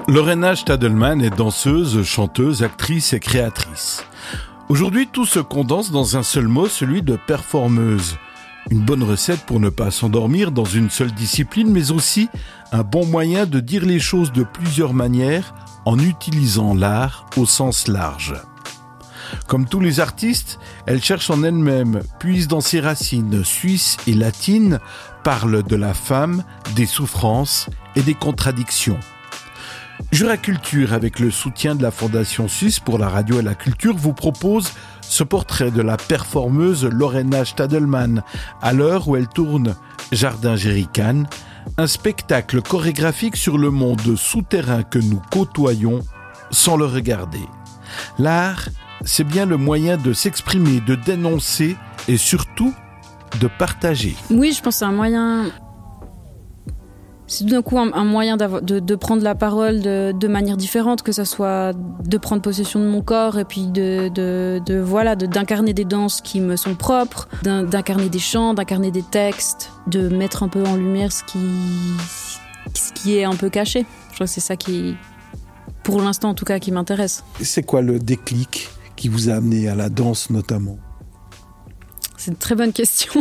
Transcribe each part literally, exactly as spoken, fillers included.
Lorena Stadelmann est danseuse, chanteuse, actrice et créatrice. Aujourd'hui, tout se condense dans un seul mot, celui de performeuse. Une bonne recette pour ne pas s'endormir dans une seule discipline, mais aussi un bon moyen de dire les choses de plusieurs manières en utilisant l'art au sens large. Comme tous les artistes, elle cherche en elle-même, puise dans ses racines suisses et latines, parle de la femme, des souffrances et des contradictions. Jura Culture, avec le soutien de la Fondation Suisse pour la radio et la culture, vous propose ce portrait de la performeuse Lorena Stadelmann, à l'heure où elle tourne Jardin Jerrycan, un spectacle chorégraphique sur le monde souterrain que nous côtoyons sans le regarder. L'art, c'est bien le moyen de s'exprimer, de dénoncer et surtout de partager. Oui, je pense que c'est un moyen... C'est tout d'un coup un, un moyen de, de prendre la parole de, de manière différente, que ça soit de prendre possession de mon corps et puis de, de, de, voilà, de, d'incarner des danses qui me sont propres, d'in, d'incarner des chants, d'incarner des textes, de mettre un peu en lumière ce qui, ce qui est un peu caché. Je crois que c'est ça qui, pour l'instant en tout cas, qui m'intéresse. C'est quoi le déclic qui vous a amené à la danse notamment ? C'est une très bonne question.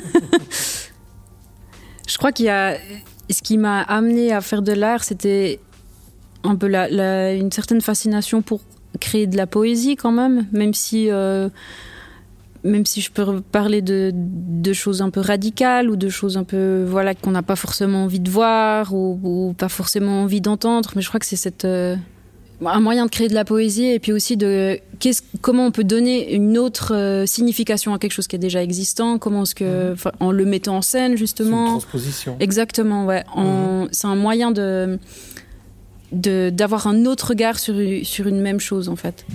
Je crois qu'il y a... Ce qui m'a amené à faire de l'art, c'était un peu la, la, une certaine fascination pour créer de la poésie quand même, même si, euh, même si je peux parler de, de choses un peu radicales ou de choses un peu, voilà, qu'on n'a pas forcément envie de voir ou, ou pas forcément envie d'entendre. Mais je crois que c'est cette, euh, un moyen de créer de la poésie et puis aussi de qu'est-ce, comment on peut donner une autre euh, signification à quelque chose qui est déjà existant, comment est-ce que, mmh. en le mettant en scène justement. C'est une transposition. Exactement, ouais. En, mmh. C'est un moyen de, de d'avoir un autre regard sur sur une même chose en fait.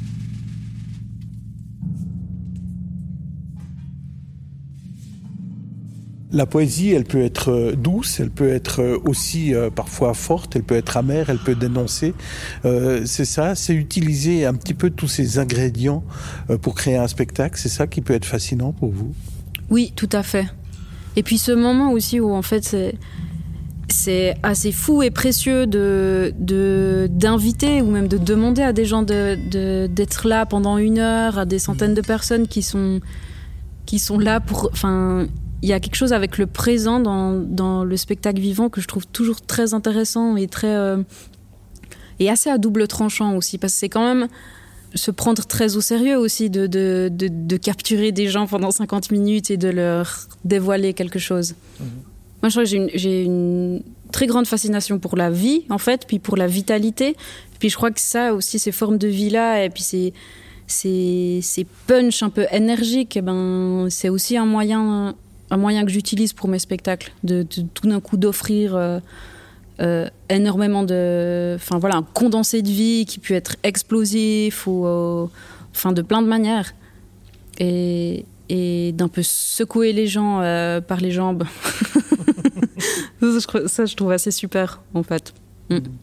La poésie, elle peut être douce, elle peut être aussi euh, parfois forte, elle peut être amère, elle peut dénoncer. Euh, c'est ça, c'est utiliser un petit peu tous ces ingrédients euh, pour créer un spectacle. C'est ça qui peut être fascinant pour vous ? Oui, tout à fait. Et puis ce moment aussi où en fait c'est c'est assez fou et précieux de de d'inviter ou même de demander à des gens de, de d'être là pendant une heure, à des centaines de personnes qui sont qui sont là pour, enfin. Il y a quelque chose avec le présent dans, dans le spectacle vivant que je trouve toujours très intéressant et, très, euh, et assez à double tranchant aussi, parce que c'est quand même se prendre très au sérieux aussi de, de, de, de capturer des gens pendant cinquante minutes et de leur dévoiler quelque chose. Mmh. Moi, je crois que j'ai une, j'ai une très grande fascination pour la vie, en fait, puis pour la vitalité. Puis je crois que ça aussi, ces formes de vie-là, et puis ces, ces, ces punchs un peu énergiques, eh ben, c'est aussi un moyen... un moyen que j'utilise pour mes spectacles, de, de tout d'un coup d'offrir euh, euh, énormément de, enfin voilà, un condensé de vie qui peut être explosif ou, euh, enfin de plein de manières, et, et d'un peu secouer les gens euh, par les jambes. ça, je, ça, je trouve assez super en fait. Mm.